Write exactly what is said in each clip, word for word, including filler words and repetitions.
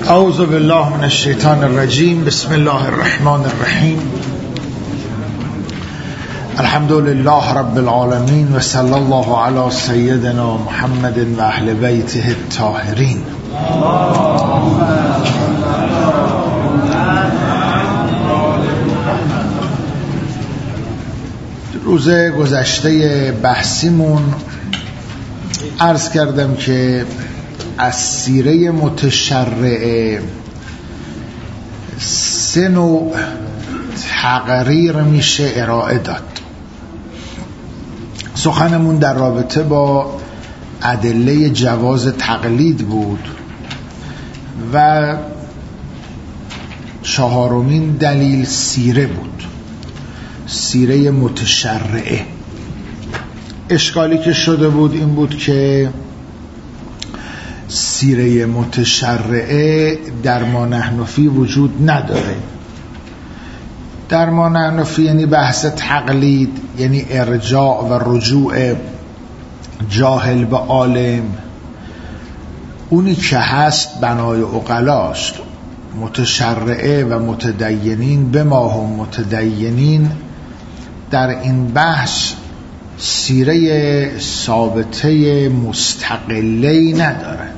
اعوذ بالله من الشیطان الرجیم. بسم الله الرحمن الرحیم. الحمد لله رب العالمین و صلی الله علی سیدنا محمد و اهل بیته الطاهرین. روز گذشته بحثیمون عرض کردم که از سیره متشرعه سه نوع تقریر میشه ارائه داد. سخنمون در رابطه با ادله جواز تقلید بود و چهارمین دلیل سیره بود، سیره متشرعه. اشکالی که شده بود این بود که سیره متشرعه در ما نحن فی وجود نداره. در ما نحن فی یعنی بحث تقلید، یعنی ارجاع و رجوع جاهل به عالم. اونی که هست بنای عقلاست. متشرعه و متدینین به ما هم متدینین در این بحث سیره ثابته مستقلی ندارند.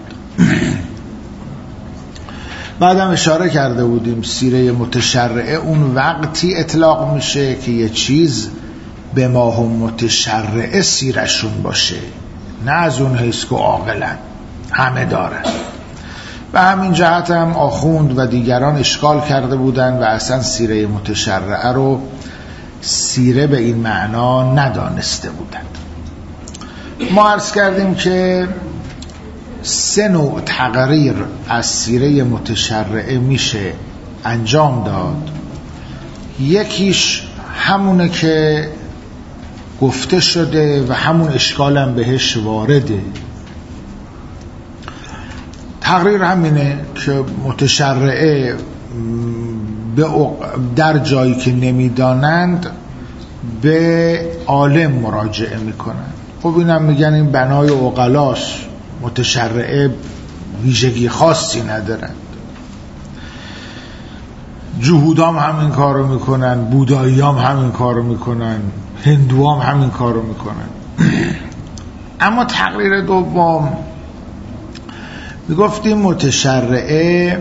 بعدم اشاره کرده بودیم سیره متشرعه اون وقتی اطلاق میشه که یه چیز به ما هم متشرعه سیرشون باشه، نه از اون حیث که عاقلن همه دارن. و همین جهت هم آخوند و دیگران اشکال کرده بودن و اصلا سیره متشرعه رو سیره به این معنا ندانسته بودند. ما عرض کردیم که سه نوع تقریر از سیره متشرعه میشه انجام داد. یکیش همونه که گفته شده و همون اشکالم بهش وارده. تقریر همینه که متشرعه در جایی که نمیدانند به عالم مراجعه میکنن. خب اینم میگن این بنای عقلاست، متشرعه ویژگی خاصی ندارند. جهودام همین کارو میکنن، بوداییام همین کارو میکنن، هندوام همین کارو میکنن. اما تقریر دوم میگفتیم متشرعه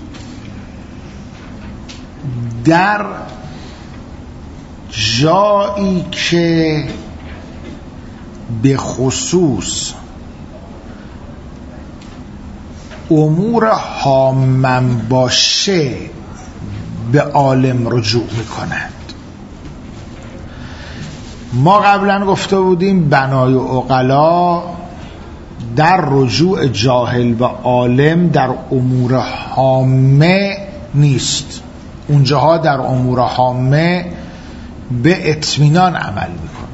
در جایی که به خصوص امور هامن باشه به عالم رجوع میکنند. ما قبلا گفته بودیم بنای عقلا در رجوع جاهل و عالم در امور هامه نیست. اونجاها در امور هامه به اطمینان عمل میکنه.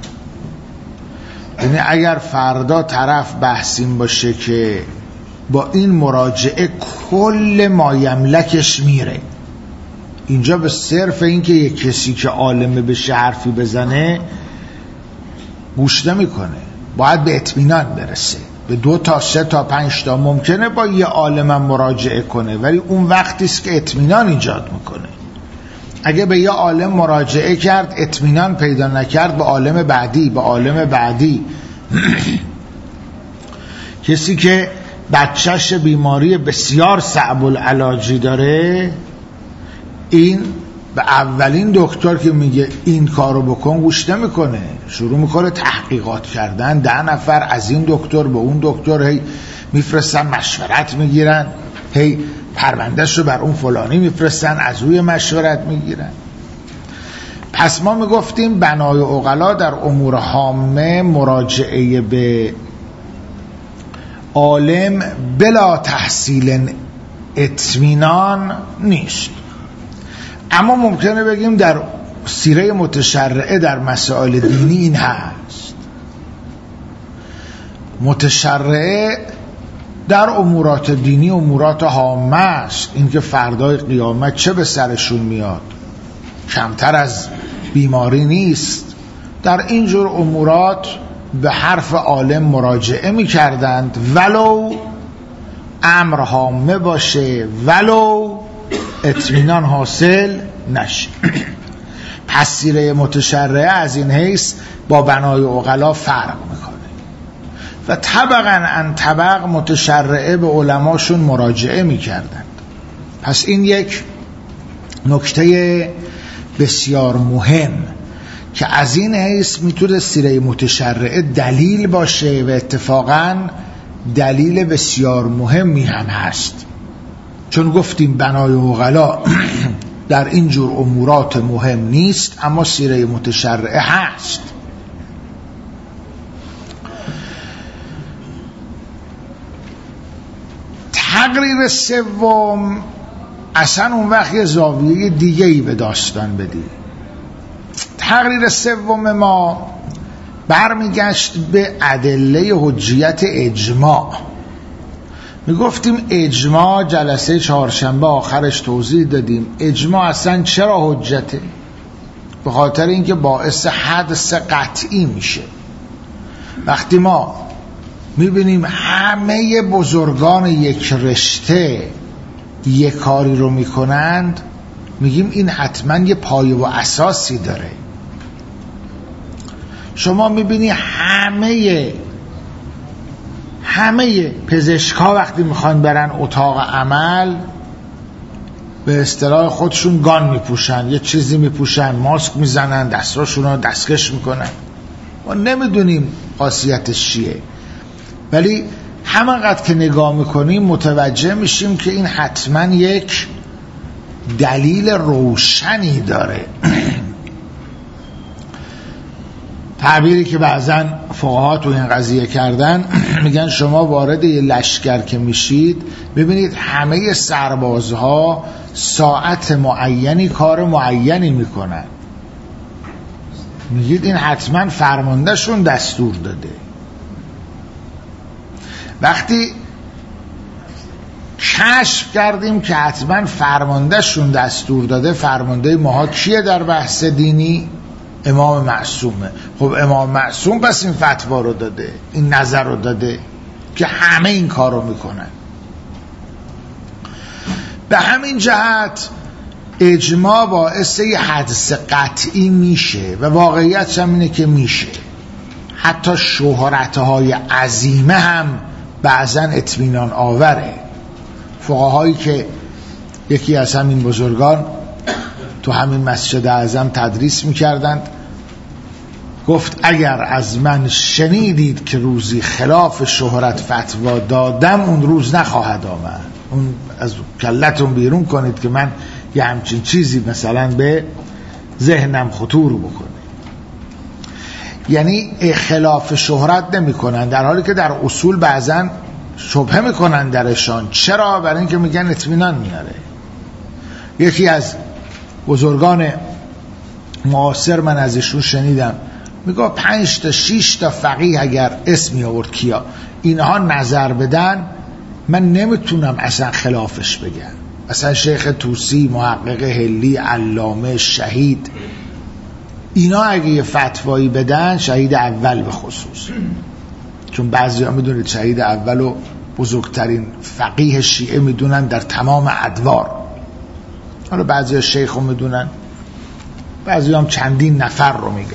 یعنی اگر فردا طرف بحثیم باشه که با این مراجعه کل مایملکش میره، اینجا به صرف این که یک کسی که عالمه بشه حرفی بزنه گوش نمیکنه، باید به اطمینان برسه. به دو تا سه تا پنج تا ممکنه با یه عالم مراجعه کنه، ولی اون وقتی است که اطمینان ایجاد میکنه. اگه به یه عالم مراجعه کرد اطمینان پیدا نکرد، به عالم بعدی به عالم بعدی کسی که بچهش بیماری بسیار صعب العلاجی داره، این به اولین دکتر که میگه این کارو بکن گوش نمیکنه، شروع میکنه تحقیقات کردن. ده نفر از این دکتر به اون دکتر هی میفرستن مشورت میگیرن، هی پروندهش رو بر اون فلانی میفرستن، از روی مشورت میگیرن. پس ما میگفتیم بنای عقلا در امور هامه مراجعه به عالم بلا تحصیل اطمینان نیست. اما ممکنه بگیم در سیره متشرعه در مسائل دینی این هست. متشرعه در امورات دینی امورات هامه است. این که فردای قیامت چه به سرشون میاد کمتر از بیماری نیست. در اینجور امورات به حرف عالم مراجعه می کردند ولو امر حامه باشه ولو اطمینان حاصل نشه. پس سیره متشرعه از این حیث با بنای عقلا فرق میکنه و طبقا ان طبق متشرعه به علماشون مراجعه میکردند. پس این یک نکته بسیار مهم که از این حیث میتونه سیره متشرعه دلیل باشه و اتفاقا دلیل بسیار مهمی هم هست، چون گفتیم بنای عقلا در این جور امورات مهم نیست اما سیره متشرعه هست. تقریر سوم اصلا اون وقت یه زاویه دیگه‌ای به داستان بدیم. تقریر سوم ما برمیگشت به ادله حجیت اجماع. میگفتیم اجماع جلسه چهارشنبه آخرش توضیح دادیم اجماع اصلا چرا حجته؟ به خاطر اینکه باعث حدس قطعی میشه. وقتی ما میبینیم همه بزرگان یک رشته یک کاری رو میکنند میگیم این حتما یه پایه و اساسی داره. شما میبینی همه همه پزشکا وقتی میخوان برن اتاق عمل به اصطلاح خودشون گان میپوشن، یه چیزی میپوشن، ماسک میزنن، دستاشون رو دستکش میکنن. ما نمیدونیم خاصیتش چیه، ولی همانقدر که نگاه میکنیم متوجه میشیم که این حتما یک دلیل روشنی داره. تعبیری که بعضن فقها تو این قضیه کردن میگن شما وارد یه لشکر که میشید ببینید همه سربازها ساعت معینی کار معینی میکنن، میگید این حتما فرماندهشون دستور داده. وقتی کشف کردیم که حتما فرماندهشون دستور داده، فرمانده ماها کیه در بحث دینی؟ امام معصومه. خب امام معصوم پس این فتوا رو داده، این نظر رو داده که همه این کار رو میکنن. به همین جهت اجماع باعث یه حدس قطعی میشه و واقعیت هم اینه که میشه. حتی شهرتهای عظیمه هم بعضا اطمینان آوره. فقهایی که یکی از همین بزرگان تو همین مسجد اعظم تدریس میکردند گفت اگر از من شنیدید که روزی خلاف شهرت فتوا دادم اون روز نخواهد آمد. اون از کلتون بیرون کنید که من یه همچین چیزی مثلا به ذهنم خطور بکنه. یعنی خلاف شهرت نمی کنن، در حالی که در اصول بعضن شبهه میکنن درشان. چرا؟ برای اینکه میگن اطمینان میاره. یکی از بزرگان معاصر من از ایشون شنیدم میگه پنج تا شیش تا فقیه اگر اسمی آورد کیا اینها نظر بدن من نمیتونم اصلا خلافش بگم. اصلا شیخ توسی، محقق هلی، علامه، شهید، اینا اگه یه فتوایی بدن، شهید اول به خصوص، چون بعضی ها میدونید شهید اولو بزرگترین فقیه شیعه میدونن در تمام ادوار. حالا بعضی ها شیخ رو میدونن، بعضی هم چندین نفر رو میگن.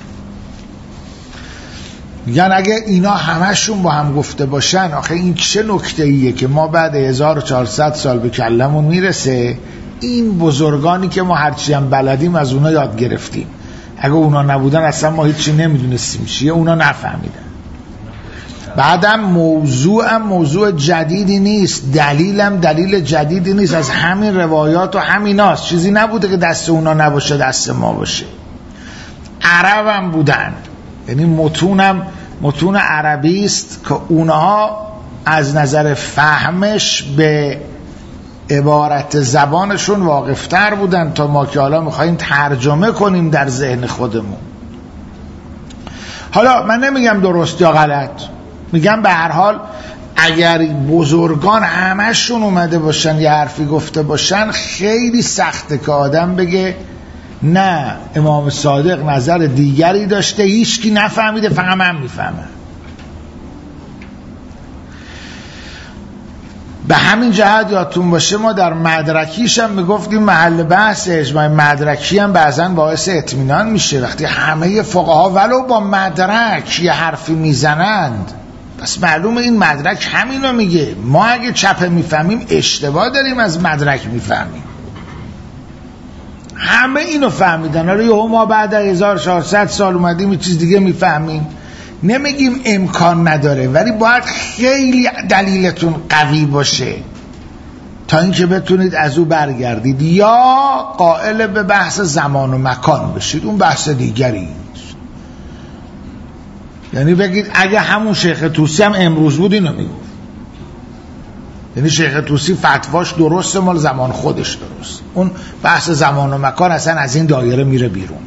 میگن اگه اینا همشون با هم گفته باشن، آخه این چه نکته ایه که ما بعد هزار و چهارصد سال به کلمون میرسه این بزرگانی که ما هرچی هم بلدیم از اونا یاد گرفتیم، اگه اونا نبودن اصلا ما هیچی نمیدونستیم چیه، اونا نفهمیدن. بعدم موضوعم موضوع جدیدی نیست، دلیلم دلیل جدیدی نیست، از همین روایات و همیناست. چیزی نبوده که دست اونا نباشه دست ما باشه. عربم بودن، یعنی متونم متون عربی است که اونها از نظر فهمش به عبارت زبانشون واقفتر بودن تا ما که حالا میخواییم ترجمه کنیم در ذهن خودمون. حالا من نمیگم درست یا غلط، میگم به هر حال اگر بزرگان همشون اومده باشن یه حرفی گفته باشن خیلی سخته که آدم بگه نه امام صادق نظر دیگری داشته هیچ کی نفهمیده فقط من میفهمم. به همین جهت یادتون باشه ما در مدرکیش هم میگفتیم محل بحث اجماع مدرکی هم بعضا باعث اطمینان میشه وقتی همه فقها ولو با مدرک یه حرفی میزنند، پس معلومه این مدرک همینو میگه. ما اگه چپه میفهمیم اشتباه داریم از مدرک میفهمیم. همه اینو فهمیدن، آره یهو ما بعد از هزار و چهارصد سال اومدیم یه چیز دیگه میفهمیم. نمیگیم امکان نداره، ولی باید خیلی دلیلتون قوی باشه تا اینکه بتونید از او برگردید یا قائل به بحث زمان و مکان بشید، اون بحث دیگری. یعنی بگید اگه همون شیخ طوسی هم امروز بود اینو میگفت، یعنی شیخ طوسی فتواش درسته مال زمان خودش درست، اون بحث زمان و مکان اصلا از این دایره میره بیرون.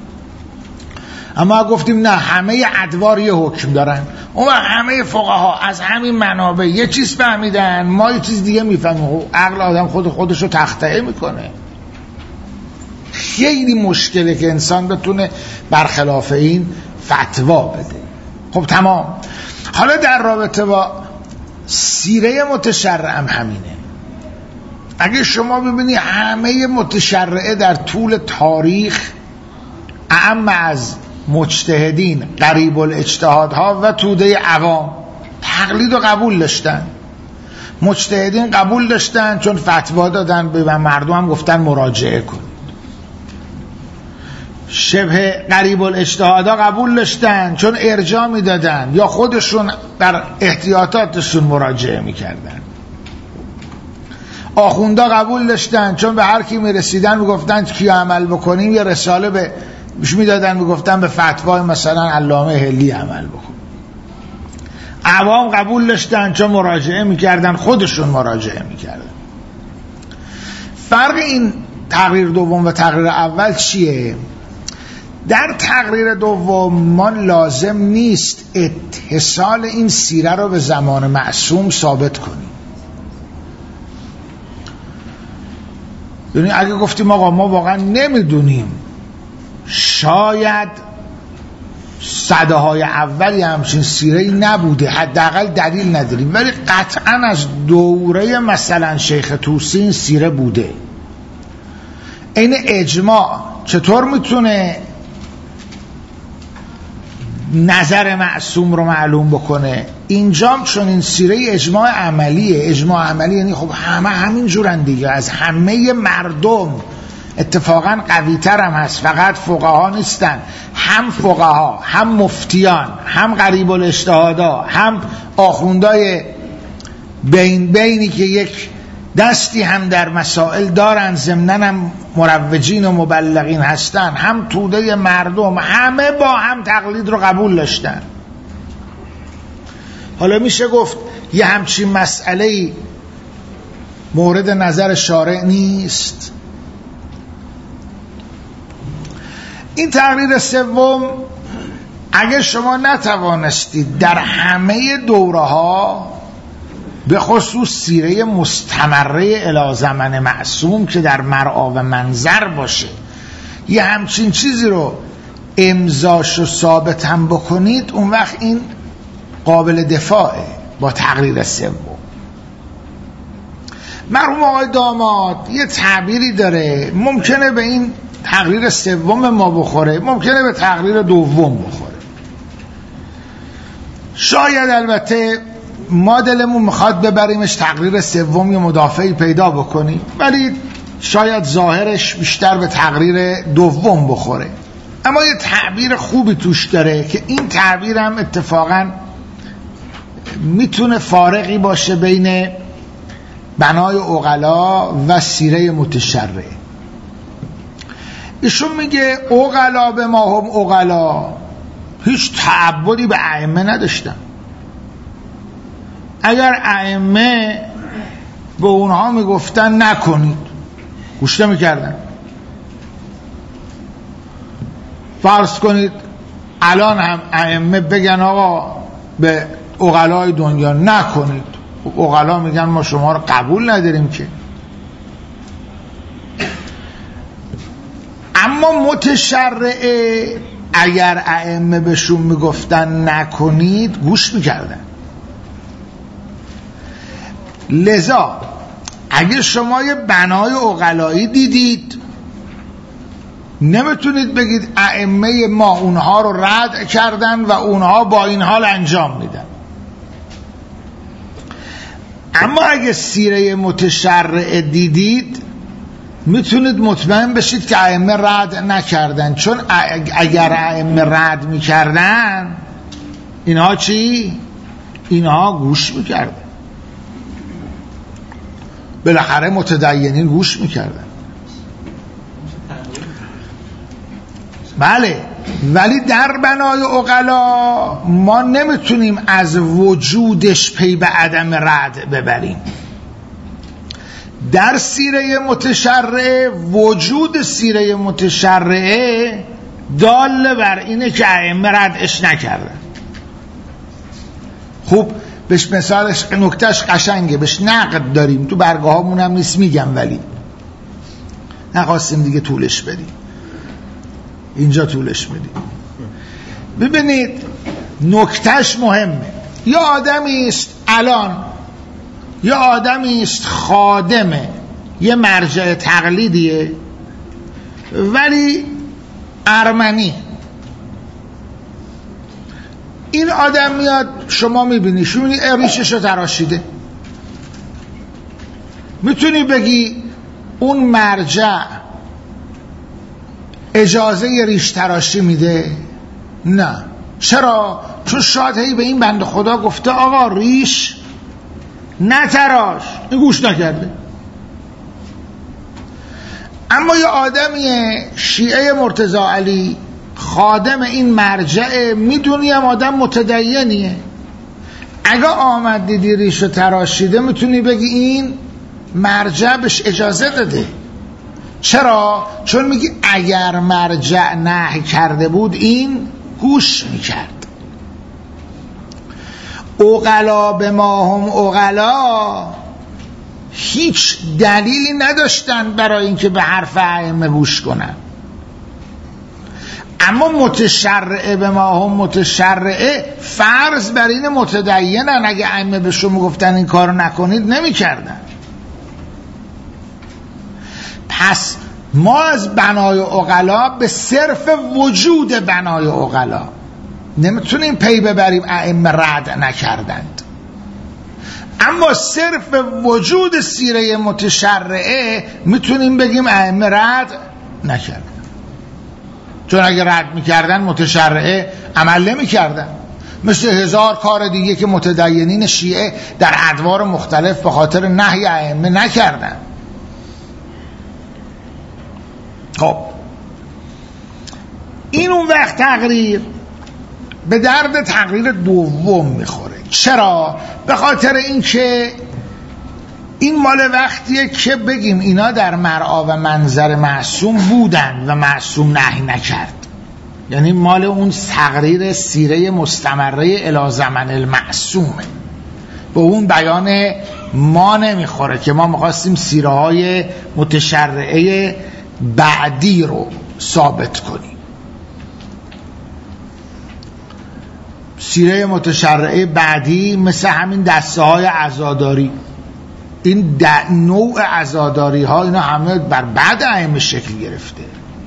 اما گفتیم نه، همه ادوار یه حکم دارن، اون همه فقها از همین منابع یه چیز فهمیدن، ما یه چیز دیگه میفهمیم. عقل آدم خود خودش رو تخطئه میکنه. خیلی مشکله که انسان بتونه برخلاف این فتوا بده. خب تمام. حالا در رابطه با سیره متشرع هم همینه. اگه شما ببینی همه متشرعه در طول تاریخ اعم از مجتهدین، قریب الاجتهادها و توده عوام تقلید و قبول داشتن. مجتهدین قبول داشتن چون فتوا دادن به مردم، هم گفتن مراجعه کن. شبه قریب الاجتهادها قبول داشتن چون ارجاع میدادن یا خودشون در احتیاطاتشون مراجعه میکردن. آخوندا قبول داشتن چون به هر کی میرسیدن میگفتن کی عمل بکنیم، یه رساله به بهش میدادن میگفتن به فتوای مثلا علامه هلی عمل بکن. عوام قبول داشتن چون مراجعه میکردن، خودشون مراجعه میکردن. فرق این تقریر دوم و تقریر اول چیه؟ در تقریر دوم ما لازم نیست اتصال این سیره رو به زمان معصوم ثابت کنیم. یعنی اگه گفتیم آقا ما واقعا نمیدونیم، شاید صده های اولی همچین سیره‌ای نبوده، حداقل دلیل نداریم، ولی قطعا از دوره مثلا شیخ طوسی این سیره بوده. این اجماع چطور میتونه نظر معصوم رو معلوم بکنه؟ اینجام چون این سیره اجماع عملیه. اجماع عملی یعنی خب همه همین جورن دیگه، از همه مردم. اتفاقا قوی تر هم هست، فقط فقها نیستن، هم فقها، هم مفتیان، هم قریب الاجتهادا، هم آخوندای بین بینی که یک دستی هم در مسائل دارن، ضمناً هم مروجین و مبلغین هستن، هم توده مردم، همه با هم تقلید رو قبول داشتن. حالا میشه گفت یه همچین مسئله مورد نظر شارع نیست. این تقریر سوم، اگه شما نتوانستید در همه دوره ها، به خصوص سیره مستمره الی زمن معصوم که در مرعا و منظر باشه، یه همچین چیزی رو امضاش و ثابت هم بکنید، اون وقت این قابل دفاعه با تقریر سوم. مرحوم آقای داماد یه تعبیری داره، ممکنه به این تقریر سوم ما بخوره، ممکنه به تقریر دوم بخوره. شاید البته ما دلمون میخواد ببریمش تقریر سوم یا مدافعی پیدا بکنیم، ولی شاید ظاهرش بیشتر به تقریر دوم بخوره. اما یه تعبیر خوبی توش داره که این تعبیر هم اتفاقا میتونه فارقی باشه بین بنای عقلا و سیره متشرع. ایشون میگه عقلا به ما هم عقلا هیچ تعبدی به ائمه نداشتن. اگر ائمه به اونها میگفتن نکنید، گوش نمیکردن. فرض کنید الان هم ائمه بگن آقا به عقلای دنیا نکنید، عقلا میگن ما شما رو قبول نداریم که. اما متشرعه اگر ائمه بهشون میگفتن نکنید، گوش میکردن. لذا اگه شما یه بنای عقلایی دیدید نمیتونید بگید ائمه ما اونها رو رد کردن و اونها با این حال انجام میدن. اما اگه سیره متشرعه دیدید میتونید مطمئن بشید که ائمه رد نکردن، چون اگر ائمه رد میکردن اینها چی؟ اینها گوش میکردن، بالاخره متدینین گوش میکردن. بله، ولی در بنای عقلا ما نمیتونیم از وجودش پی به عدم رد ببریم. در سیره متشرعه وجود سیره متشرعه دال بر اینه که ائمه ردش نکردن. خوب بهش مثالش نکتهش قشنگه، بهش نقد داریم تو برگاه هامون هم نیست میگم، ولی نخواستیم دیگه طولش بدیم، اینجا طولش میدیم. ببینید نکتهش مهمه. یا آدمی است الان، یا آدمی است خادمه یه مرجع تقلیدیه ولی ارمنی. این آدم میاد شما میبینی شما ریشش رو تراشیده، میتونی بگی اون مرجع اجازه ریش تراشی میده؟ نه. چرا؟ چون شاید هی به این بنده خدا گفته آقا ریش نتراش، این گوش نکرده. اما یه آدمی شیعه مرتضی علی خادم این مرجع، میدونیم آدم متدینیه، اگه آمد دیدی ریش تراشیده میتونی بگی این مرجع بهش اجازه داده. چرا؟ چون میگی اگر مرجع نهی کرده بود این گوش میکرد. عقلا به ما هم عقلا هیچ دلیلی نداشتن برای اینکه به حرف ائمه گوش کنن. اما متشرعه به ما هم متشرعه فرض بر این متدینن، اگه ائمه به شما گفتن این کارو نکنید نمیکردن. پس ما از بنای عقلا به صرف وجود بنای عقلا نمیتونیم پی ببریم ائمه رد نکردند، اما صرف وجود سیره متشرعه میتونیم بگیم ائمه رد نکردند، چون اگه رد میکردن متشرعه عمل نمیکردن. مثل هزار کار دیگه که متدینین شیعه در ادوار مختلف به خاطر نهی ائمه نکردن. خب این اون وقت تقریر به درد تقریر دوم میخوره. چرا؟ به خاطر اینکه این مال وقتیه که بگیم اینا در مرعا و منظر معصوم بودن و معصوم نهی نکرد، یعنی مال اون تقریر سیره مستمره الی زمن المعصومه، به اون بیان ما نمیخوره که ما میخواستیم سیره های متشرعه بعدی رو ثابت کنیم. سیره متشرعه بعدی مثل همین دسته های عزاداری، این نوع عزاداری ها اینا همه بر بعد ائمه شکل گرفته.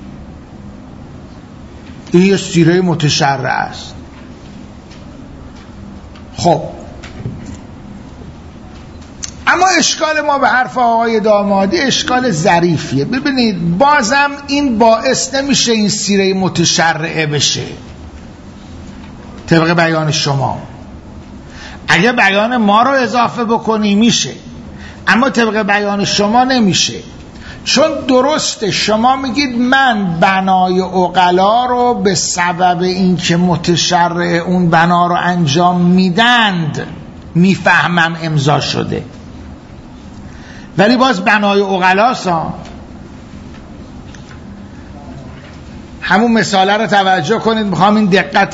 این یه سیره متشرعه است. خب اما اشکال ما به حرف آقای دامادی اشکال ظریفیه. ببینید بازم این باعث نمیشه این سیره متشرعه بشه طبق بیان شما. اگه بیان ما رو اضافه بکنی میشه، اما طبق بیان شما نمیشه، چون درسته شما میگید من بنای عقلا رو به سبب اینکه متشرع اون بنا رو انجام میدند میفهمم امضا شده، ولی باز بنای عقلاست. همون مثاله رو توجه کنید، میخوام این دقت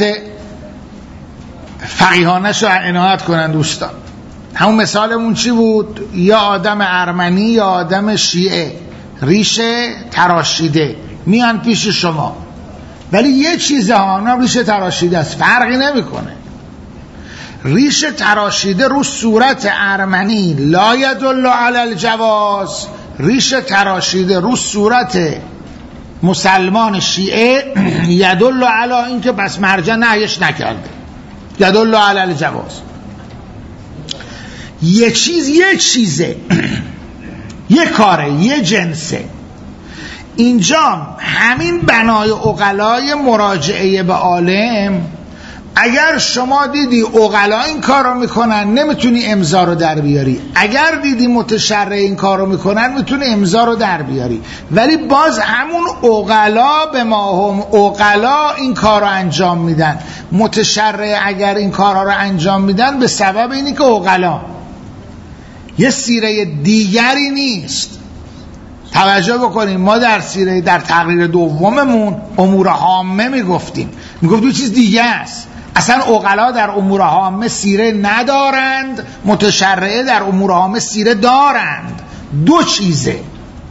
فقیهانش رو عنایت کنن دوستان. همون مثالمون چی بود؟ یا آدم ارمنی یا آدم شیعه ریشه تراشیده میان پیش شما، ولی یه چیزه ها ریشه تراشیده است، فرقی نمیکنه. ریش تراشیده رو صورت ارمنی لا یدل علی الجواز، ریش تراشیده رو صورت مسلمان شیعه یدل علی این که بس مرجع نهیش نکرده، یدل علی الجواز. یه چیز یه چیزه، یه کاره، یه جنسه. اینجا همین بنای عقلای مراجعه به عالم، اگر شما دیدی عقلا این کار رو میکنن نمیتونی امضا رو در بیاری، اگر دیدی متشرع این کار رو میکنن میتونی امضا رو در بیاری، ولی باز همون عقلا به ما هم عقلا این کار رو انجام میدن. متشرع اگر این کارها رو انجام میدن به سبب اینی که عقلا، یه سیره دیگری نیست. توجه بکنیم، ما در سیره در تقریر دوممون امور عامه میگفتیم، میگفتیم چیز دیگه است. اصلا عقلا در امور عامه سیره ندارند، متشرعه در امور عامه سیره دارند، دو چیزه.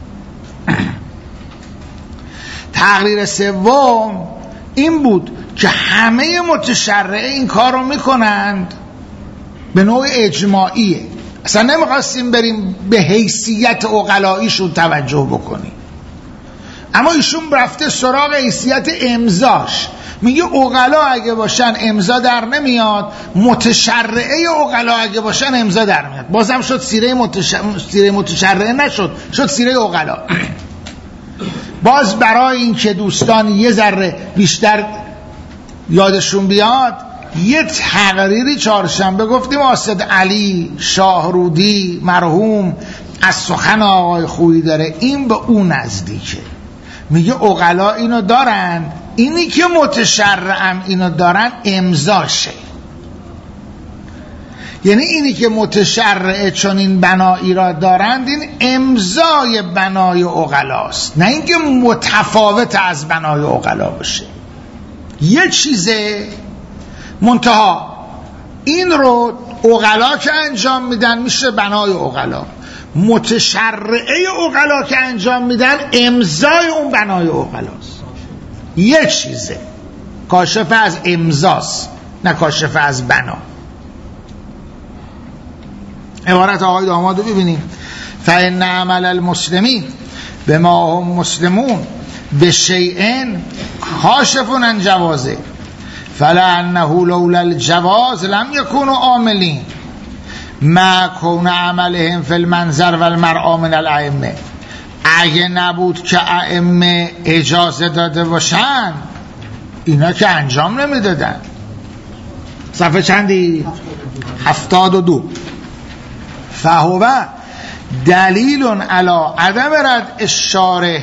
تقریر سوم این بود که همه متشرعه این کار رو میکنند به نوع اجماعیه، اصلا نمیخواستیم بریم به حیثیت عقلاییشون توجه بکنیم، اما ایشون رفته سراغ حیثیت امضاش. میگه عقلا اگه باشن امضا در نمیاد، متشرعه عقلا اگه باشن امضا در میاد. بازم شد سیره متشرعه، سیره متشرعه نشد، شد سیره عقلا. باز برای این که دوستان یه ذره بیشتر یادشون بیاد، یه تقریری چهارشنبه گفتیم آسد علی شاهرودی مرحوم از سخن آقای خویی داره، این به اون نزدیکه. میگه عقلا اینو دارن، اینی که متشرعم اینو دارن امضاشه. یعنی اینی که متشرعه چون این بنایی را دارند، این امضای بنای عقلاست، نه اینکه متفاوت از بنای عقلا باشه. یه چیزه منتها این رو عقلا که انجام میدن میشه بنای عقلا، متشرعه عقلا که انجام میدن امضای اون بنای عقلاست. یه چیزه، کاشف از امضاست نه کاشف از بنا. عبارت آقای داماد رو ببینیم: فإن عمل المسلمین بما هم مسلمون به شیئن کاشف عن جوازه فلعنه لولا الجواز لم یکونوا عاملین ما کون عملهم فی المنظر و المرعی من الائمه. اگه نبود که ائمه اجازه داده باشن اینا که انجام نمیدادن. صفحه چندی؟ هفتاد و دو. فهو دلیل علی عدم رد الشارع.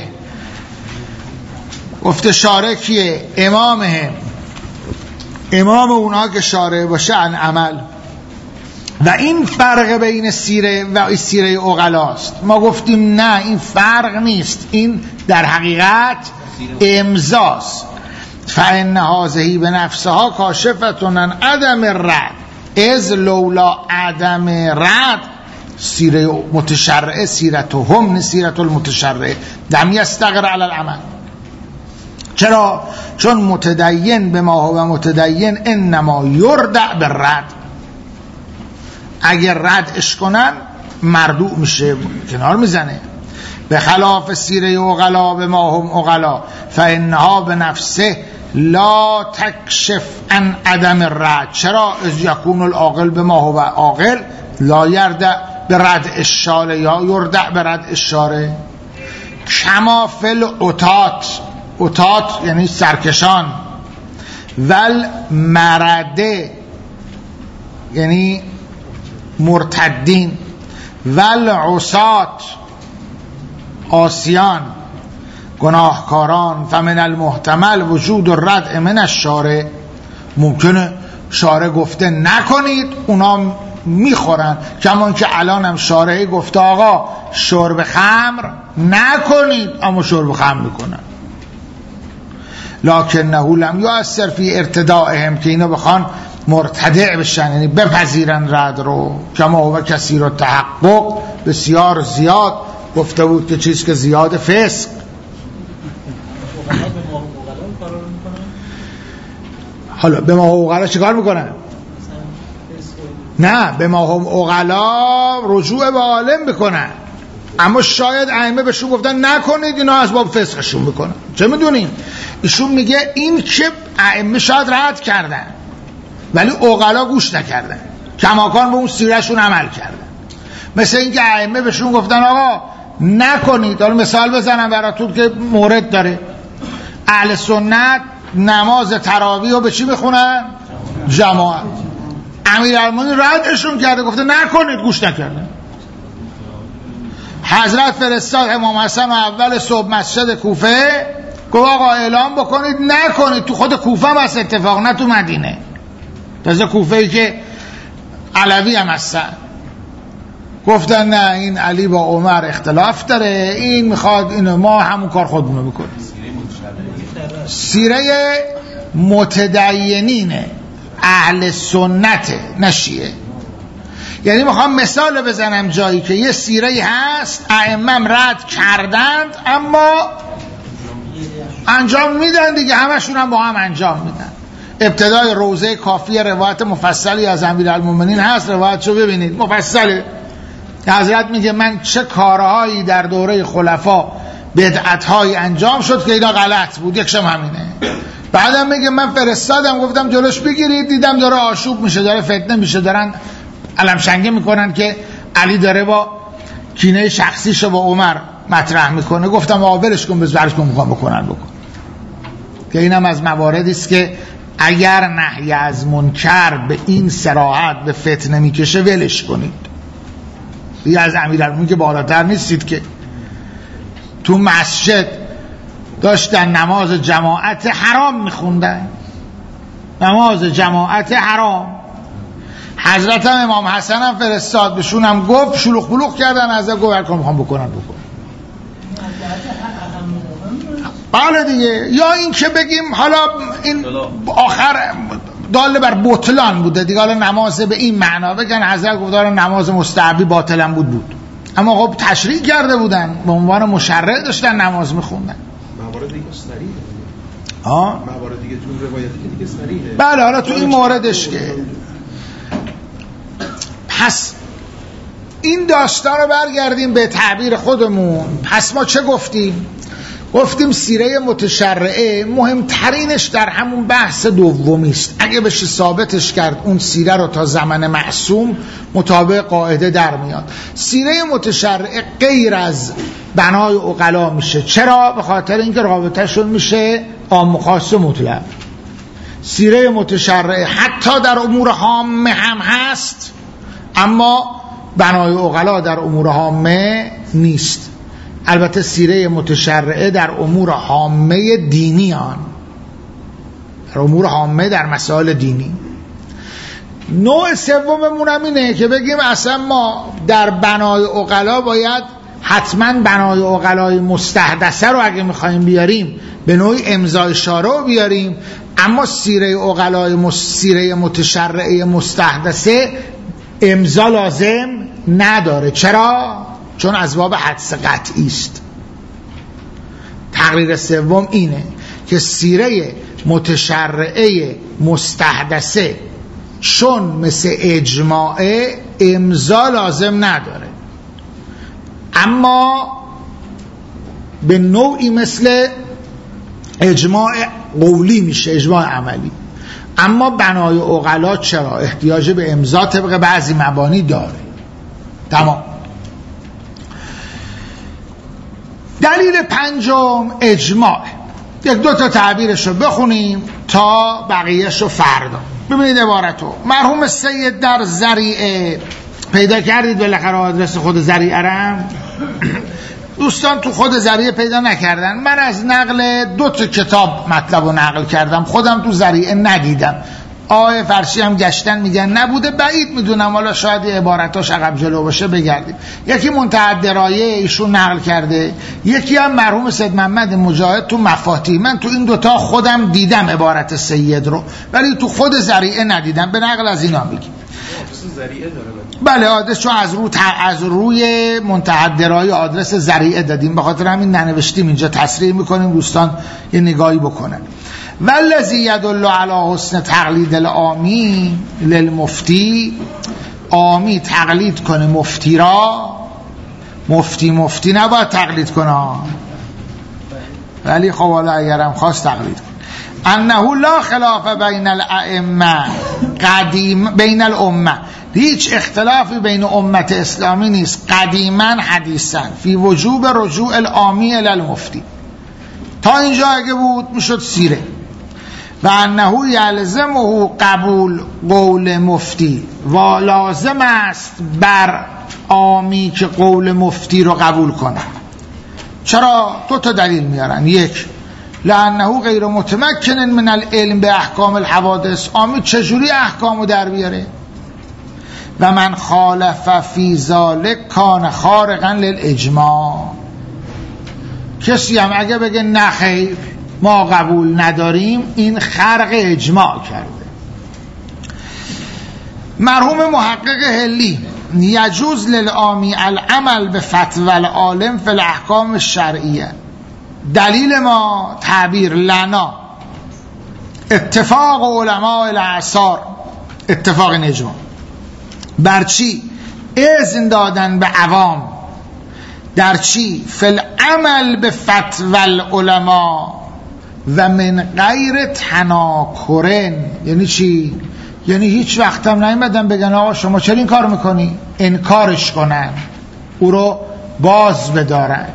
گفته شارع کیه؟ امامهم، امام اونها که شارع باشه عن عمل. و این فرق بین سیره و سیره عقلاست. ما گفتیم نه، این فرق نیست، این در حقیقت امضاست. فإن هذه بنفسها کاشفتون عن عدم رد از لولا عدم رد سیره متشرعه سیرتهم نه سیرت المتشرعه لم یستقر علی العمل. چرا؟ چون متدین به ما هو متدین انما یردع بالرد، اگر ردش کنن مردوع میشه، کنار میزنه. به خلاف سیره عقلا به ما هم عقلا فانها به نفسه لا تکشف عن عدم الرد. چرا؟ از یکون العاقل به ما هو عاقل لا یردع به رد اشاره یا یردع به رد اشاره. کما فل عتات، عتات یعنی سرکشان، ول مرده یعنی مرتدین، ول عصات عاصیان گناهکاران. فمن المحتمل وجود الردع من الشارع. ممکنه شارع گفته نکنید اونا میخورن، کمان که الان هم شارعی گفته آقا شرب خمر نکنید اما شرب خمر میکنن. لکنه لم یؤثر فی ارتداعهم، که اینا بخوان مرتدع بشن یعنی بپذیرن رد رو. کما هو کثیر التحقق، بسیار زیاد گفته بود که چیز که زیاد فسق. حالا به ما عقلا چیکار میکنن؟ نه به ما هم عقلا رجوع به عالم بکنن، اما شاید ائمه بهشون گفتن نکنید، اینا از باب فسقشون میکنن. چه میدونیم؟ ایشون میگه این که ائمه شاید رد کردن ولی عقلا گوش نکردن، کماکان به اون سیرهشون عمل کردن. مثل این که ائمه بهشون گفتن آقا نکنید. حالا مثال بزنم براتون که مورد داره. اهل سنت نماز تراویح رو به چی میخونن؟ جماعت. امیرالمومنین ردشون کرده، گفته نکنید، گوش نکردن. حضرت فرستاد امام حسن و اول صبح مسجد کوفه، گفت آقا اعلام بکنید نکنید. تو خود کوفه هم هست اتفاق، نه تو مدینه. تازه کوفه ای که علوی هم هستن گفتن نه این علی با عمر اختلاف داره، این میخواد اینو، ما همون کار خودمون بکنیم. سیره متدینینه، اهل سنت نشیه. یعنی میخوام مثال بزنم جایی که یه سیره هست ائمه رد کردند اما انجام میدن دیگه، همشون هم با هم انجام میدن. ابتدای روضه کافیه روایت مفصلی از امیرالمومنین هست، روایتشو ببینید مفصله. حضرت میگه من چه کارهایی در دوره خلفا بدعت‌هایی انجام شد که اینا غلط بود، یکشم همینه. بعدم میگه من فرستادم گفتم جلوش بگیرید، دیدم داره آشوب میشه، داره فتنه میشه، دارن علم شنگه میکنن که علی داره با کینه شخصیشو با عمر مطرح میکنه. گفتم آولش کن، بزرش کن، میخوام بکنن بکن. که اینم از مواردی است که اگر نهی از منکر به این صراحت به فتنه میکشه ولش کنید. دیگه از امیرالمومنین که بالاتر نیستید که. تو مسجد داشتن نماز جماعت حرام میخوندن، نماز جماعت حرام. حضرت هم امام حسن هم فرستاد بهشون هم گفت، شلوغ بلوغ کردن، از گفت هرکار میخوام بکنن بکن. بله دیگه. یا این که بگیم حالا این آخر داله بر بطلان بوده دیگه، حالا نماز به این معنا بگن حضرت گفتار نماز مستحبی باطلا بود بود، اما خب تشریع کرده بودن، به عنوان مشرع داشتن نماز میخوندن. موارد دیگه صریحه. ها موارد دیگه تو روایت دیگه صریحه. بله. حالا تو این موردش که پس این داستان رو برگردیم به تعبیر خودمون. پس ما چه گفتیم؟ گفتیم سیره متشرعه مهمترینش در همون بحث دومی است. اگه بشه ثابتش کرد اون سیره رو تا زمان معصوم مطابق قاعده در میاد. سیره متشرعه غیر از بنای عقلا میشه. چرا؟ به خاطر اینکه رابطه‌شون میشه عام و خاص و مطلق. سیره متشرعه حتی در امور عامه هم هست، اما بنای عقلا در امور عامه نیست. البته سیره متشرعه در امور عامه دینیان، در امور عامه در مسائل دینی. نوع سوممون هم اینه که بگیم اصلا ما در بنای عقلا باید حتما بنای عقلای مستحدثه رو اگه میخوایم بیاریم به نوعی امضای شارع بیاریم، اما سیره عقلای مس... سیره متشرعه مستحدثه امضا لازم نداره. چرا؟ چون از باب حدس قطعی است. تقریر سوم اینه که سیره متشرعه مستحدثه چون مثل اجماعه امضا لازم نداره، اما به نوعی مثل اجماع قولی میشه، اجماع عملی. اما بنای عقلا چرا احتیاج به امضا طبق بعضی مبانی داره. تمام. دلیل پنجم اجماع. یک دو تا تعبیرش رو بخونیم تا بقیهش رو فردا. ببینید عبارتو. مرحوم سید در ذریعه، پیدا کردید بالاخره آدرس خود ذریعه رم؟ دوستان تو خود ذریعه پیدا نکردن. من از نقل دو تا کتاب مطلب رو نقل کردم، خودم تو ذریعه ندیدم. آقای فرشی هم گشتن میگن نبوده، بعید میدونم، حالا شاید عبارتاش عقب جلو باشه بگردیم. یکی منتهی درایه ایشون نقل کرده، یکی هم مرحوم سید محمد مجاهد تو مفاتیح. من تو این دوتا خودم دیدم عبارت سید رو، ولی تو خود ذریعه ندیدم. به نقل از اینا میگیم. ذریعه داره. بله آدرس چون از رو از روی منتهی درایه آدرس ذریعه دادیم، به خاطر همین ننوشتیم اینجا، تصریح میکنیم دوستان یه نگاهی بکنن. والذی یدل علی حسن تقلید العامی للمفتی عامی تقلید کنه مفتی را، مفتی مفتی نباید تقلید کنه، ولی خب حالا اگرم خواست تقلید کنه. انه لا خلاف بین الائمه قدیم بین الامه، هیچ اختلافی بین امت اسلامی نیست قدیما حدیثا فی وجوب رجوع العامی الی المفتی. تا اینجا اگه بود میشد سیره. و انه یلزمه قبول قول مفتی، و لازم است بر عامی که قول مفتی رو قبول کنه. چرا؟ دو تا دلیل میارن. یک، لانه غیر متمکن من العلم به احکام الحوادث، عامی چجوری احکامو در بیاره؟ و من خالف فی ذلک کان خارقا للاجماع، کسی هم اگه بگه نه خیر ما قبول نداریم، این خرق اجماع کرده. مرحوم محقق هلی: یجوز للعامی العمل به فتوی العالم فی الاحکام الشرعیه. دلیل ما تعبیر لنا اتفاق علماء الاعصار، اتفاق اجماع بر چی؟ اذن دادن به عوام در چی؟ فی العمل به فتوی العلماء و من غیر تناکرن. یعنی چی؟ یعنی هیچ وقت هم نیومدن بگن آقا شما چرا این کار میکنی؟ انکارش کنن، او رو باز بدارن.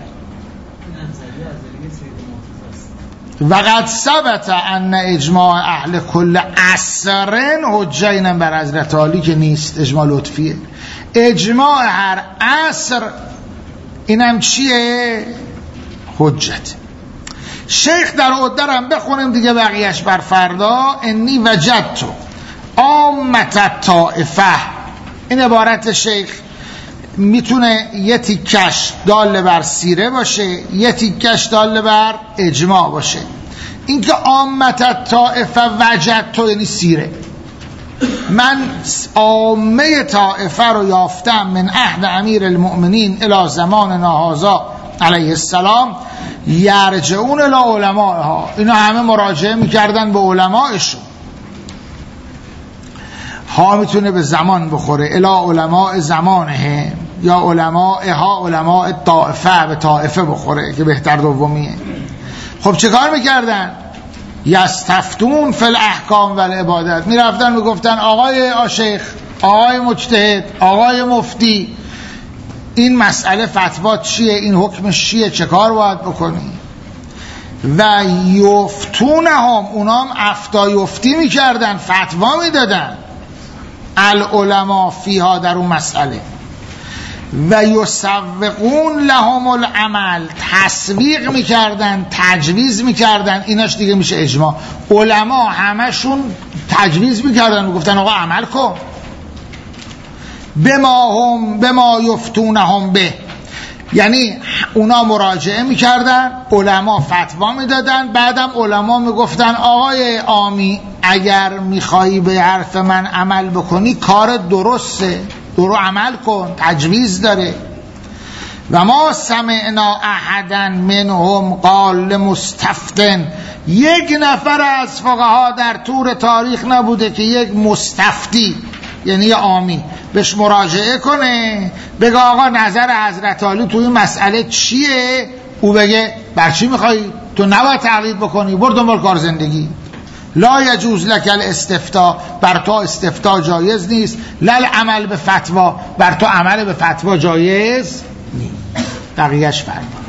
وقد ثبت ان اجماع اهل کل عصرن حجه، اینم بر حضرت علی که نیست، اجماع لطفیه. اجماع هر عصر اینم چیه؟ حجت. شیخ در عده هم بخونیم دیگه، بقیهش بر فردا. انی وجدت عامة الطائفه، این عبارت شیخ میتونه یه تیکش دال بر سیره باشه، یه تیکش دال بر اجماع باشه. اینکه عامة الطائفه وجدت یعنی سیره، من عامه طائفه رو یافتم من عهد امیر المؤمنین الی زماننا هذا علیه السلام، یرجعون الی علمائها، اینا همه مراجعه میکردن به علمائشون. ها میتونه به زمان بخوره، الی علماء زمانه، یا علماء ها علماء طائفه، به طائفه بخوره که بهتر دومیه. خب چه کار میکردن؟ یستفتون فی الاحکام و العبادت، میرفتن میگفتن آقای آشیخ، آقای مجتهد، آقای مفتی، این مسئله فتوا چیه؟ این حکمش چیه؟ چه کار باید بکنی؟ و یفتون هم، اونام افتای یفتی میکردن، فتوا میدادن العلماء فیها، در اون مسئله. و یسوقون لهم العمل، تسویق میکردن، تجویز میکردن. ایناش دیگه میشه اجماع. علما همشون تجویز میکردن، میگفتن آقا عمل کن. بما هم بما یفتونهم به، یعنی اونا مراجعه میکردن، علما فتوا میدادن، بعدم علما میگفتن آقای عامی اگر میخوایی به حرف من عمل بکنی کار درسته، درو عمل کن، تجویز داره. و ما سمعنا احدا منهم قال مستفتن، یک نفر از فقها در طور تاریخ نبوده که یک مستفتی یعنی یه عامی بهش مراجعه کنه بگه آقا نظر حضرت علی تو این مسئله چیه، او بگه بر چی میخوای؟ تو نباید تقلید بکنی، برو دنبال کار زندگی. لا یجوز لک الاستفتاء، بر تو استفتاء جایز نیست. لل عمل به فتوا، بر تو عمل به فتوا جایز نیست. بقیهش فرق.